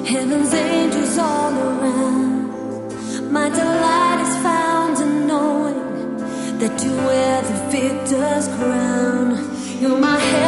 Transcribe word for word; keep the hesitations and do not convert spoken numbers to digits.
Heaven's angels all around. My delight is found in knowing that you wear the victor's crown. You're my